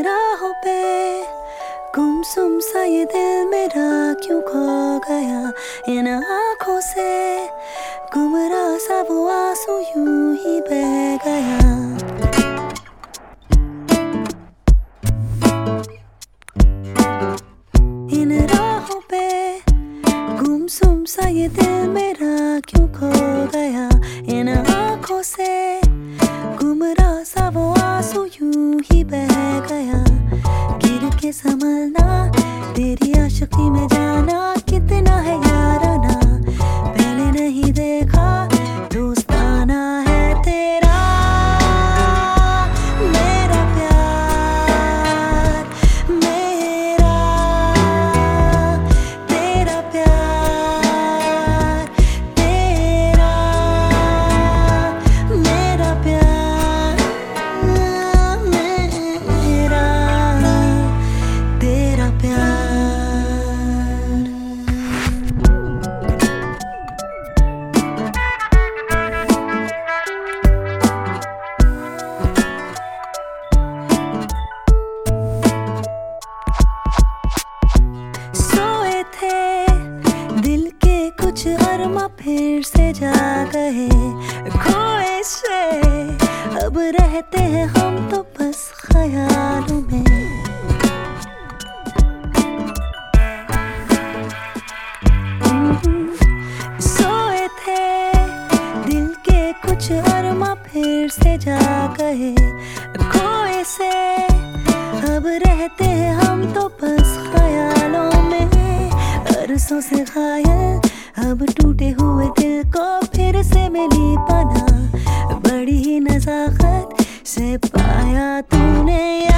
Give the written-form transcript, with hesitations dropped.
राहों पे गुमसुम सा ये दिल मेरा क्यों खो गया, इन आँखों से गुमराह सा वो आंसू यूं ही बह गया। इन राहों पे गुमसुम सा ये दिल मेरा क्यों खो गया, इन आँखों से गुमराह सा वो आंसू यूं ही बह गया। गिर के संभलना तेरी आशिकी में जाना कितना है याराना, पहले नहीं देखा दोस्ताना है तेरा मेरा प्यार, मेरा तेरा प्यार, तेरा मेरा प्यार, मेरा तेरा प्यार। सोए थे दिल के कुछ अरमा फिर से जा गए, खोए से अब रहते हैं हम तो बस ख्यालों में। सोए थे दिल के कुछ अरमा फिर से जा गए, खोए से अब रहते हैं हम तो बस ख्यालों में। अरसों से घायल अब टूटे हुए दिल को फिर से मिली पनाह, बड़ी ही नज़ाकत से पाया तूने